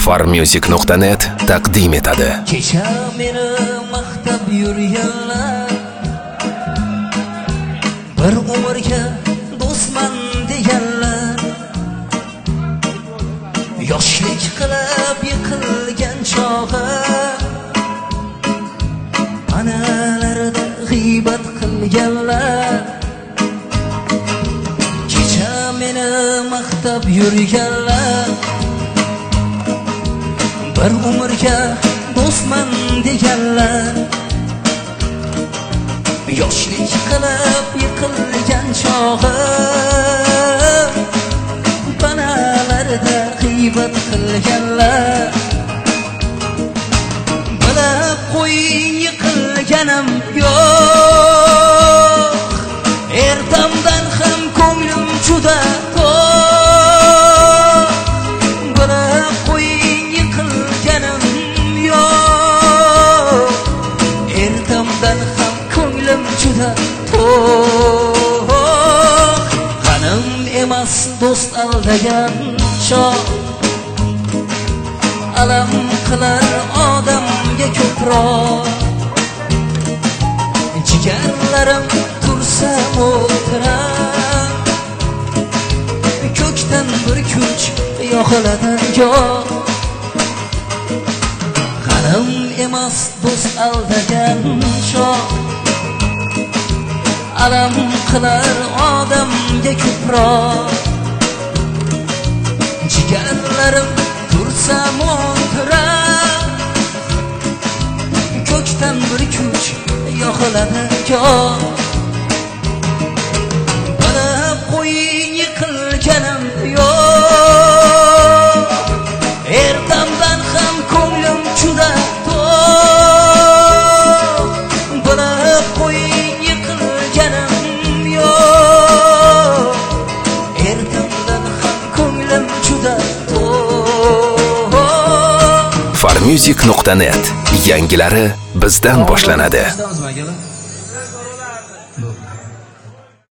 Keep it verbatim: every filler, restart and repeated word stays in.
farmusic nuqta net taqdim etadi. Kecha meni maqtab yurganlar, bir umrga do'stman deganlar, yoshlik qilib yiqilgan chog'i analarida g'iybat qilganlar. Kecha meni maqtab yurganlar, bir umrga do'stman deganlar, yoshlik qilib yiqilgan chog'i banalarda g'iybat qilganlar. Bilib qo'ying, yiqilganim yo'q, ertamdan ham ko'nglim juda to'q. Bilib qo'ying, yiqilganim yo'q, ertamdan ham ko'nglim juda to'q. G'anim emas do'st aldagan chog', alam qilar odamga ko'proq. Jigarlarim tursa o'tirar, ko'kdan bir kuch yog'iladi goh. G'anim emas do'st aldagan chog', alam qilar odamga ko'proq. Jigarlarim tursa o'tirar, ko'kdan bir kuch yog'iladi goh. Bilib qo'ying, yiqilganim yo'q, ertamdan ham ko'nglim juda to'q. Bilib qo'ying, yiqilganim yo'q, ertamdan ham ko'nglim juda to'q. farmusic nuqta net yangilari bizdan boshlanadi.